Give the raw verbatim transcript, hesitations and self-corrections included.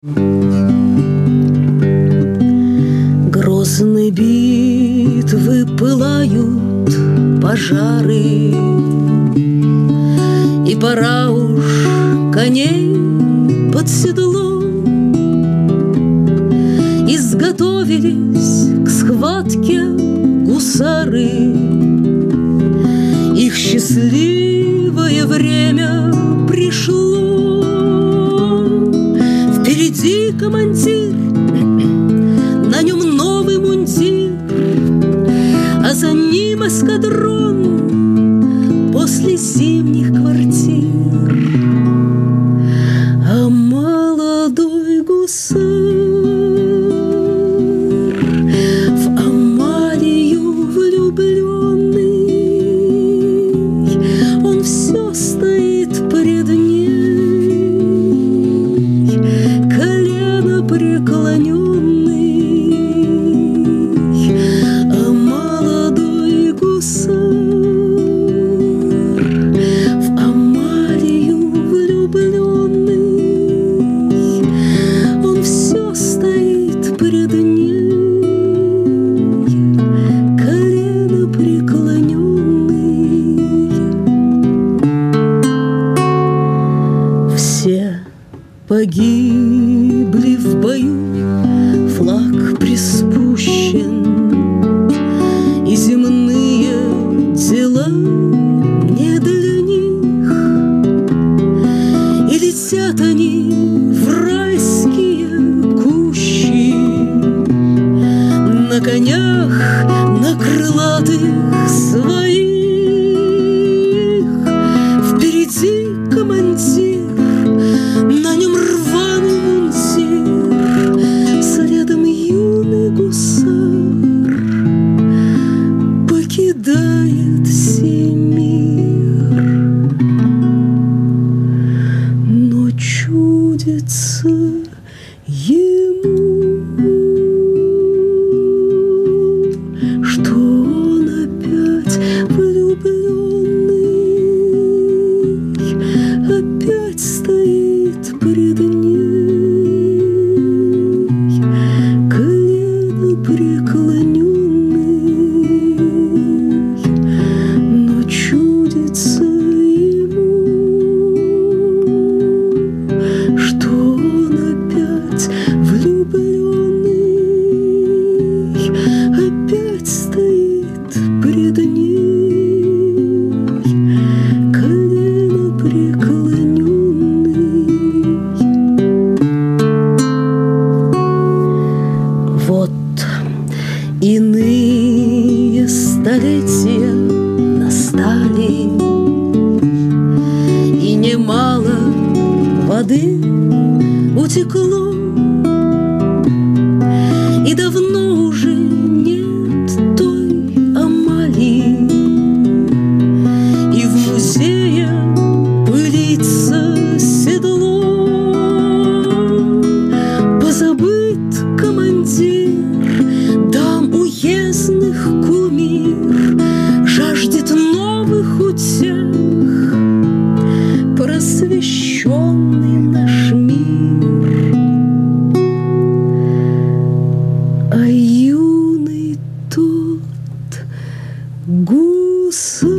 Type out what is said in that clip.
Грозные битвы пылают, пожары, и пора уж коней под седло. Изготовились к схватке гусары. Их счастливое время пришло. Впереди командир, на нем новый мундир, а за ним эскадрон после зимних квартир. А молодой гусар в Амалию влюбленный, он все стоит пред ней, колено преклоненный. А молодой гусар в Амалию влюбленный, он все стоит пред ней, колено преклоненный. Все погибли в бою, флаг приспущен, и земные дела не для них, и летят они в райские кущи на конях, на крылатых своих. Впереди командир, на нем рваный мундир, следом юный гусар покидает сей мир. Но чудится ему, что он опять влюбленный, опять стоит пред ней, колено преклоненный. Но чудится ему, что он опять влюбленный, опять стоит пред ней, колено преклоненный. Вот иные столетия настали, и немало воды утекло, и давно уже нет той Амалии, и в музее пылится седло. Позабыт командир, дам уездных кумир, жаждет новых утех просвещенный наш мир. А юный тот гусар